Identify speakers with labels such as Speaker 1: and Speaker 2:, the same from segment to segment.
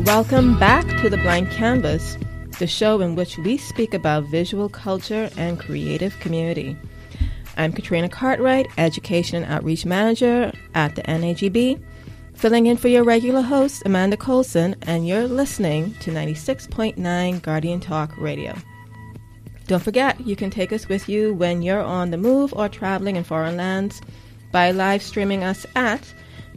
Speaker 1: Welcome back to The Blank Canvas, the show in which we speak about visual culture and creative community. I'm Katrina Cartwright, Education and Outreach Manager at the NAGB, filling in for your regular host, Amanda Colson, and you're listening to 96.9 Guardian Talk Radio. Don't forget, you can take us with you when you're on the move or traveling in foreign lands by live streaming us at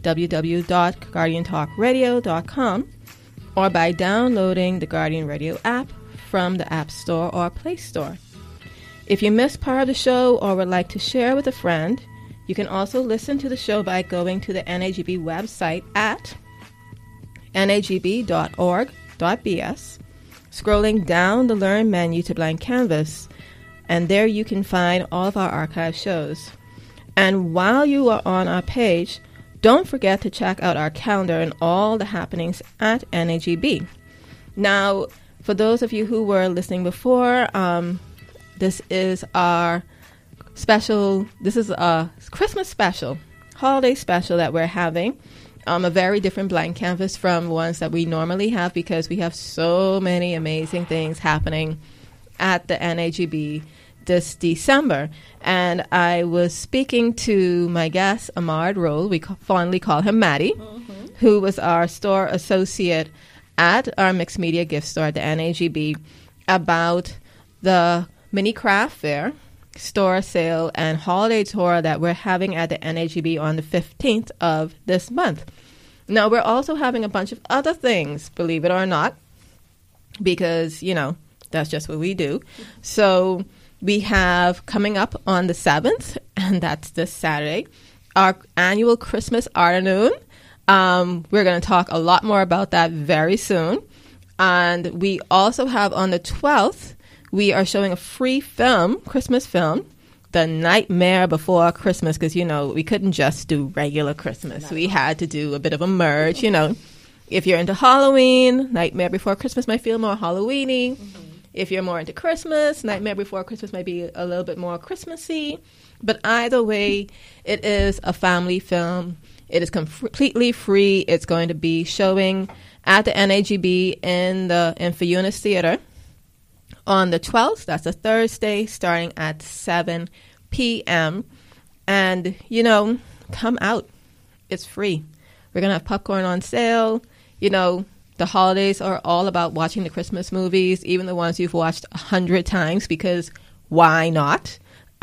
Speaker 1: www.guardiantalkradio.com or by downloading the Guardian Radio app from the App Store or Play Store. If you missed part of the show or would like to share with a friend, you can also listen to the show by going to the NAGB website at nagb.org.bs, scrolling down the Learn menu to Blank Canvas, and there you can find all of our archive shows. And while you are on our page, don't forget to check out our calendar and all the happenings at NAGB. Now, for those of you who were listening before, this is our special, this is a Christmas special, holiday special that we're having. A very different blank canvas from ones that we normally have because we have so many amazing things happening at the NAGB this December. And I was speaking to my guest, Ahmad Roll, we fondly call him Maddie, who was our store associate at our mixed media gift store at the NAGB, about the mini craft fair, store sale, and holiday tour that we're having at the NAGB on the 15th of this month. Now, we're also having a bunch of other things, believe it or not, because, you know, that's just what we do. So we have coming up on the 7th, and that's this Saturday, our annual Christmas Arternoon. We're going to talk a lot more about that very soon. And we also have on the 12th, we are showing a free film, Christmas film, The Nightmare Before Christmas, because, you know, we couldn't just do regular Christmas. We had to do a bit of a merge, you know. If you're into Halloween, Nightmare Before Christmas might feel more Halloween-y. If you're more into Christmas, Nightmare Before Christmas might be a little bit more Christmassy. But either way, it is a family film. It is completely free. It's going to be showing at the NAGB in the Infuyunas Theater on the 12th. That's a Thursday, starting at 7 p.m. And, you know, come out. It's free. We're going to have popcorn on sale. You know, the holidays are all about watching the Christmas movies, even the ones you've watched 100 times, because why not?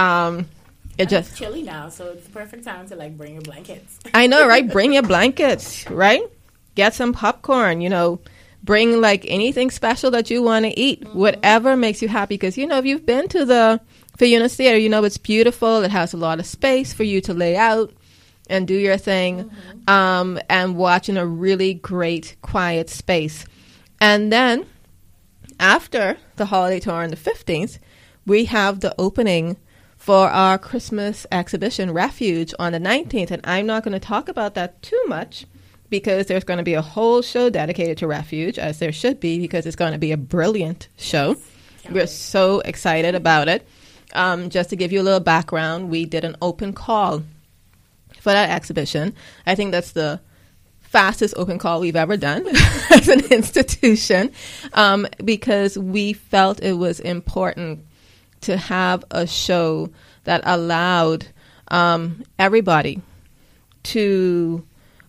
Speaker 2: It's chilly now, so it's the perfect time to, like, bring your blankets.
Speaker 1: I know, right? Bring your blankets, right? Get some popcorn, you know. Bring, like, anything special that you want to eat, whatever makes you happy. Because, you know, if you've been to the Infuyunas Theater, you know it's beautiful. It has a lot of space for you to lay out and do your thing, and watch in a really great, quiet space. And then, after the holiday tour on the 15th, we have the opening for our Christmas exhibition, Refuge, on the 19th. And I'm not going to talk about that too much, because there's going to be a whole show dedicated to Refuge, as there should be, because it's going to be a brilliant show. We're so excited about it. Just to give you a little background, we did an open call for that exhibition. I think that's the fastest open call we've ever done as an institution, because we felt it was important to have a show that allowed everybody to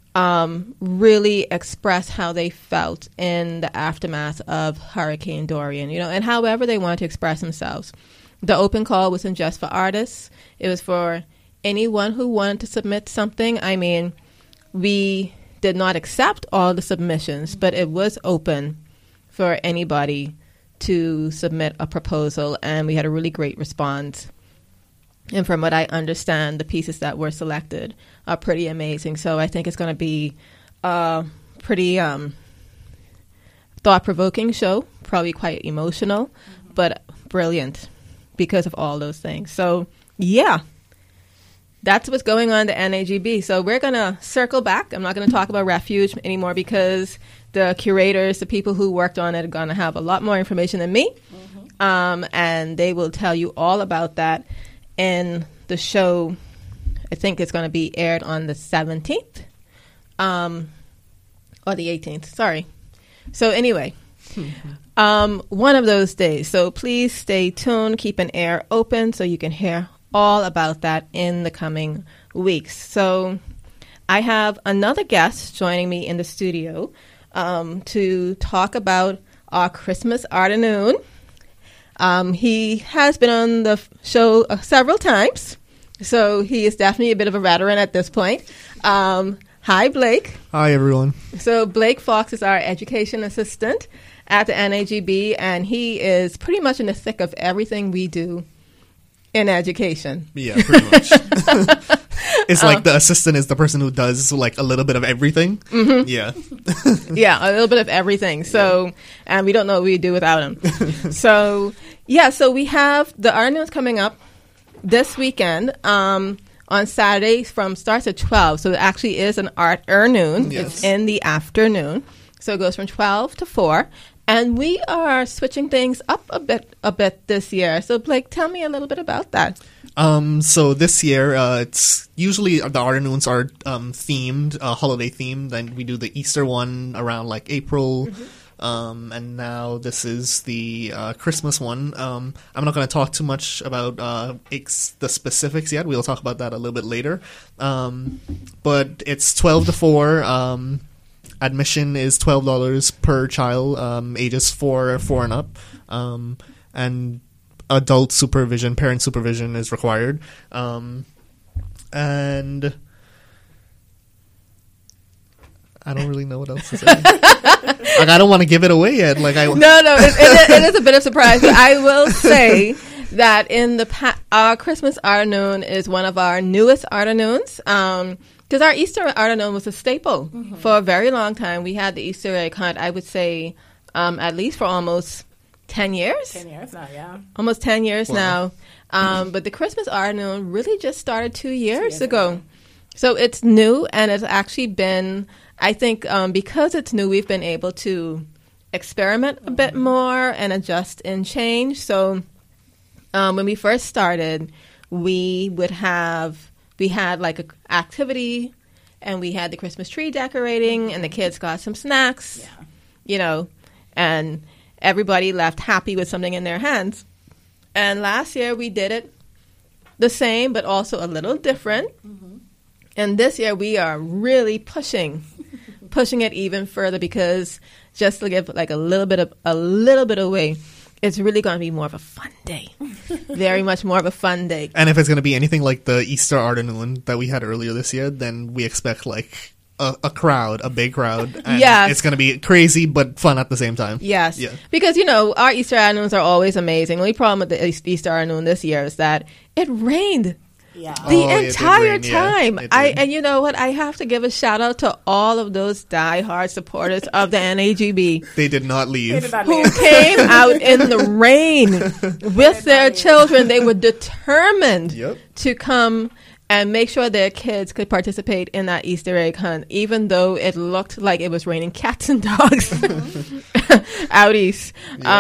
Speaker 1: really express how they felt in the aftermath of Hurricane Dorian, you know, and however they wanted to express themselves. The open call wasn't just for artists. It was for anyone who wanted to submit something. I mean, we did not accept all the submissions, but it was open for anybody to submit a proposal, and we had a really great response. And from what I understand, the pieces that were selected are pretty amazing. So I think it's going to be a pretty thought-provoking show, probably quite emotional, but brilliant because of all those things. So, yeah, that's what's going on at the NAGB. So we're going to circle back. I'm not going to talk about Refuge anymore because the curators, the people who worked on it, are going to have a lot more information than me. And they will tell you all about that in the show. I think it's going to be aired on the 17th or the 18th. Sorry. So anyway, one of those days. So please stay tuned. Keep an ear open so you can hear all about that in the coming weeks. So I have another guest joining me in the studio to talk about our Christmas afternoon. He has been on the show several times, so he is definitely a bit of a veteran at this point. Hi, Blake.
Speaker 3: Hi, everyone.
Speaker 1: So Blake Fox is our education assistant at the NAGB, and he is pretty much in the thick of everything we do in education.
Speaker 3: Yeah, pretty much. It's like the assistant is the person who does like a little bit of everything.
Speaker 1: Mm-hmm.
Speaker 3: Yeah.
Speaker 1: Yeah, a little bit of everything. So, and we don't know what we'd do without him. So we have the afternoons coming up this weekend on Saturday starts at 12. So it actually is an art afternoon.
Speaker 3: Yes.
Speaker 1: It's in the afternoon. So it goes from 12 to 4. And we are switching things up a bit this year. So Blake, tell me a little bit about that.
Speaker 3: So this year, it's usually the afternoons are themed, holiday themed. Then we do the Easter one around like April. And now this is the Christmas one. I'm not going to talk too much about the specifics yet. We'll talk about that a little bit later. But it's 12 to 4. Admission is $12 per child, ages 4 and up. And adult supervision, parent supervision is required. And I don't really know what else to say. Like, I don't want to give it away yet. Like, No,
Speaker 1: it is a bit of surprise. But I will say that our Christmas afternoon is one of our newest afternoons. Because our Easter afternoon was a staple for a very long time. We had the Easter egg hunt, I would say, at least for almost 10 years.
Speaker 2: 10 years now, yeah.
Speaker 1: Almost 10 years now. But the Christmas afternoon really just started 2 years ago. So it's new, and it's actually been, I think, because it's new, we've been able to experiment a bit more and adjust and change. So when we first started, we had like an activity, and we had the Christmas tree decorating, and the kids got some snacks, and everybody left happy with something in their hands. And last year we did it the same, but also a little different. And this year we are really pushing it even further, because just to give like a little bit away, it's really going to be more of a fun day. Very much more of a fun day.
Speaker 3: And if it's going to be anything like the Easter afternoon that we had earlier this year, then we expect like a big crowd. And it's going to be crazy but fun at the same time.
Speaker 1: Yes. Yeah. Because, our Easter afternoons are always amazing. The only problem with the Easter afternoon this year is that it rained.
Speaker 2: Yeah.
Speaker 1: The entire time. And you know what? I have to give a shout out to all of those diehard supporters of the NAGB.
Speaker 3: They did not leave.
Speaker 1: Who came out in the rain with their children. They were determined to come and make sure their kids could participate in that Easter egg hunt, even though it looked like it was raining cats and dogs out east.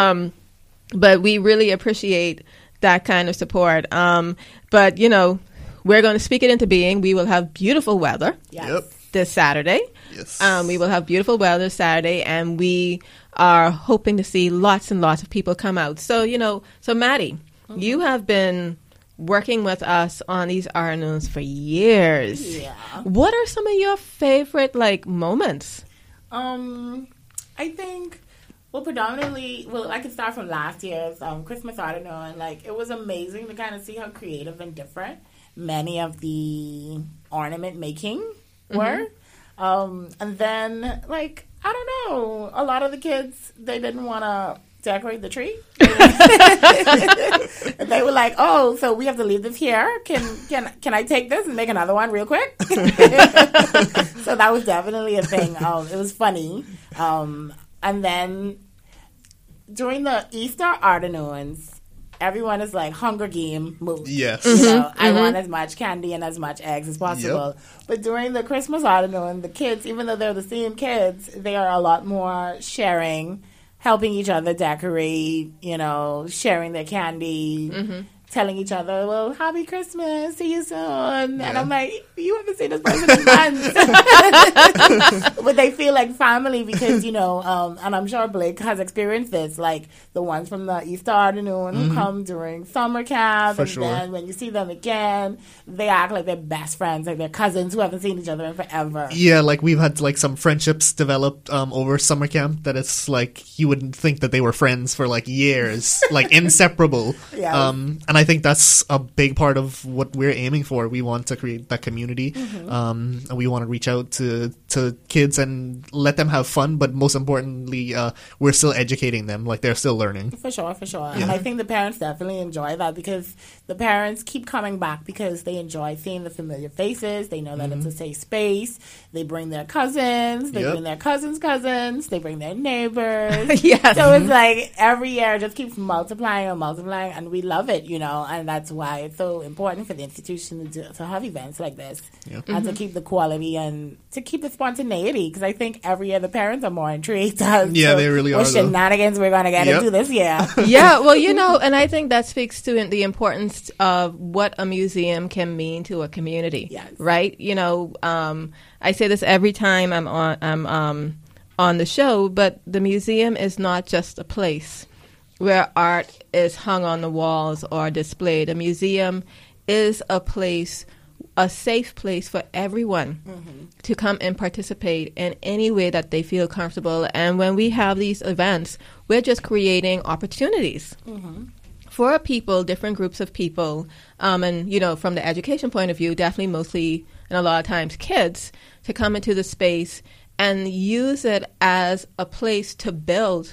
Speaker 1: But we really appreciate that kind of support. But, we're going to speak it into being. We will have beautiful weather this Saturday.
Speaker 3: Yes.
Speaker 1: We will have beautiful weather Saturday, and we are hoping to see lots and lots of people come out. So, so Maddie, you have been working with us on these afternoons for years.
Speaker 2: Yeah.
Speaker 1: What are some of your favorite, moments?
Speaker 2: I think... predominantly, I could start from last year's Christmas afternoon. It was amazing to kind of see how creative and different many of the ornament making were. And then, I don't know, a lot of the kids, they didn't want to decorate the tree. They were like, "Oh, so we have to leave this here. Can I take this and make another one real quick?" So that was definitely a thing. It was funny. And then during the Easter afternoons, everyone is like Hunger Game mood.
Speaker 3: Yes.
Speaker 2: I want as much candy and as much eggs as possible. But during the Christmas afternoon, the kids, even though they're the same kids, they are a lot more sharing, helping each other decorate, sharing their candy. telling each other, well, happy Christmas, see you soon. And I'm like, you haven't seen this person in months. But they feel like family because, and I'm sure Blake has experienced this, like the ones from the Easter afternoon who come during summer camp.
Speaker 3: For
Speaker 2: and
Speaker 3: sure.
Speaker 2: then when you see them again, they act like they're best friends, like they're cousins who haven't seen each other in forever.
Speaker 3: Yeah, like we've had like some friendships developed over summer camp that it's like you wouldn't think that they were friends for like years, like inseparable.
Speaker 2: Yeah.
Speaker 3: And I think that's a big part of what we're aiming for. We want to create that community, and we want to reach out to kids and let them have fun. But most importantly, we're still educating them, like they're still learning.
Speaker 2: For sure. And I think the parents definitely enjoy that because the parents keep coming back because they enjoy seeing the familiar faces. They know that it's a safe space. They bring their cousins. They bring their cousins' cousins. They bring their neighbors.
Speaker 1: Yes.
Speaker 2: So it's like every year it just keeps multiplying and we love it, and that's why it's so important for the institution to have events like this and to keep the quality and to keep the spontaneity because I think every year the parents are more intrigued as
Speaker 3: Yeah,
Speaker 2: to
Speaker 3: they really
Speaker 2: what
Speaker 3: are, though.
Speaker 2: shenanigans we're going to get into this year.
Speaker 1: Yeah, well, and I think that speaks to the importance of what a museum can mean to a community.
Speaker 2: Yes.
Speaker 1: Right? I say this every time I'm on the show, but the museum is not just a place where art is hung on the walls or displayed. A museum is a safe place for everyone to come and participate in any way that they feel comfortable. And when we have these events, we're just creating opportunities for people, different groups of people. And, from the education point of view, definitely mostly, and a lot of times kids, to come into the space and use it as a place to build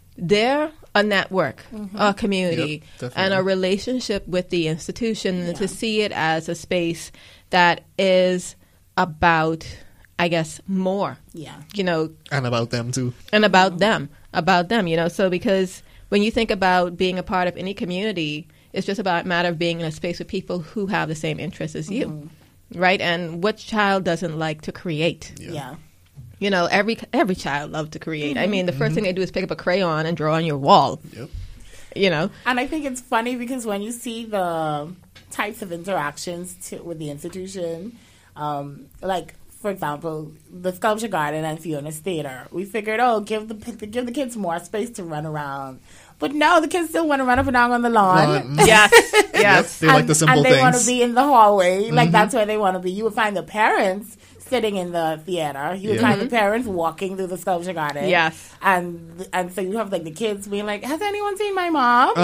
Speaker 1: a network, a community, and a relationship with the institution, and to see it as a space that is about, I guess, more.
Speaker 2: Yeah.
Speaker 3: And about them too.
Speaker 1: And about them. So because when you think about being a part of any community, it's just about a matter of being in a space with people who have the same interests as you, right? And what child doesn't like to create?
Speaker 2: Yeah.
Speaker 1: Every child loves to create. I mean, the first thing they do is pick up a crayon and draw on your wall.
Speaker 3: Yep.
Speaker 2: And I think it's funny because when you see the types of interactions with the institution, like, for example, the Sculpture Garden and Fiona's Theater, we figured, give the kids more space to run around. But no, the kids still want to run up and down on the lawn.
Speaker 1: Yes.
Speaker 3: Yep, they like the simple
Speaker 2: things. And they want to
Speaker 3: things.
Speaker 2: be in the hallway. Like, that's where they want to be. You would find the parents sitting in the theater. You would find the parents walking through the Sculpture Garden.
Speaker 1: Yes.
Speaker 2: And so you have, like, the kids being like, has anyone seen my mom?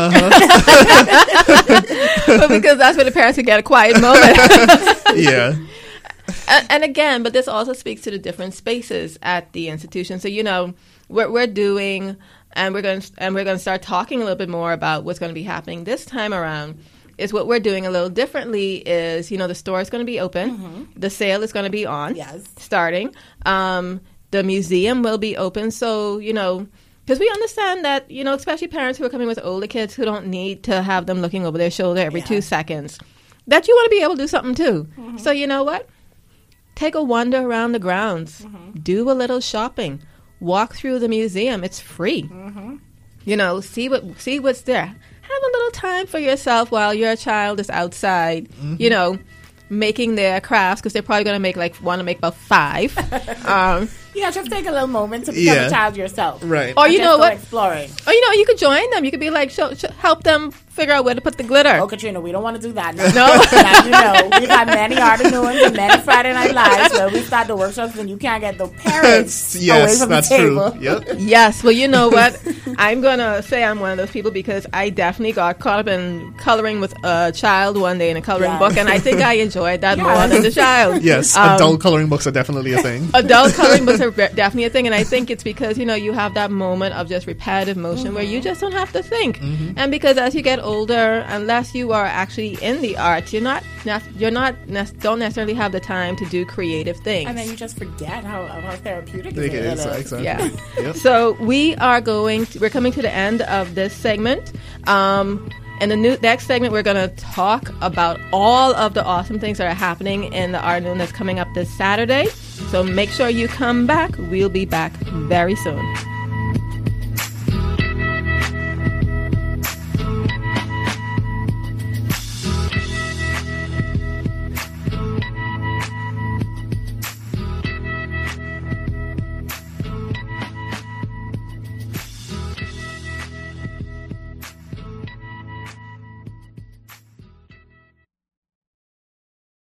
Speaker 1: But because that's where the parents can get a quiet moment.
Speaker 3: Yeah.
Speaker 1: And again, but this also speaks to the different spaces at the institution. So, what we're doing, and we're going to start talking a little bit more about what's going to be happening this time around, is what we're doing a little differently is, the store is going to be open. The sale is going to be on.
Speaker 2: Yes.
Speaker 1: Starting. The museum will be open. So, because we understand that, especially parents who are coming with older kids who don't need to have them looking over their shoulder every 2 seconds, that you want to be able to do something too. So you know what? Take a wander around the grounds. Do a little shopping. Walk through the museum. It's free. See what's there. Have a little time for yourself while your child is outside, making their crafts, because they're probably going to want to make about 5.
Speaker 2: Yeah, just take a little moment to become a child yourself.
Speaker 3: Right.
Speaker 1: Or you know what?
Speaker 2: Exploring.
Speaker 1: Or you could join them. You could be like, help them figure out where to put the glitter.
Speaker 2: Oh, Katrina, we don't want to do that. No. We've had many afternoons and many Friday Night Lives where we start the workshops and you can't get the parents away from the table.
Speaker 3: True. Yep.
Speaker 1: Yes. Well, you know what? I'm going to say I'm one of those people because I definitely got caught up in coloring with a child one day in a coloring book, and I think I enjoyed that more than the child.
Speaker 3: Yes. Adult coloring books are definitely a thing.
Speaker 1: Adult coloring books are definitely a thing, and I think it's because, you have that moment of just repetitive motion where you just don't have to think. And because as you get older, unless you are actually in the arts, don't necessarily have the time to do creative things.
Speaker 2: And then you just forget how therapeutic
Speaker 3: It is.
Speaker 2: is.
Speaker 3: Exactly.
Speaker 1: Yeah.
Speaker 3: Yep.
Speaker 1: So we're coming to the end of this segment. In the next segment, we're going to talk about all of the awesome things that are happening in the Arnoon that's coming up this Saturday. So make sure you come back. We'll be back very soon.